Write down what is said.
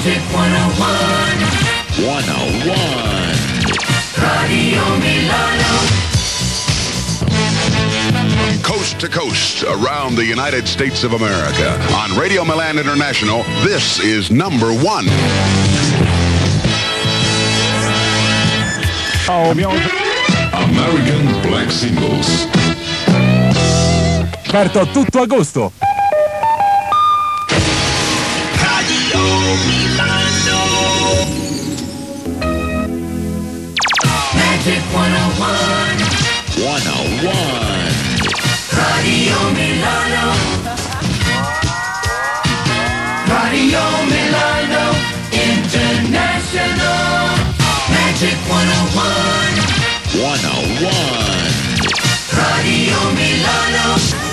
Magic 101. 101. Radio Milano. Coast to coast around the United States of America. On Radio Milan International, this is number one. American Black Singles. Aperto tutto agosto. Radio Milano. Magic 101. 101. Radio Milano. Radio Milano International. Magic 101. 101. Radio Milano.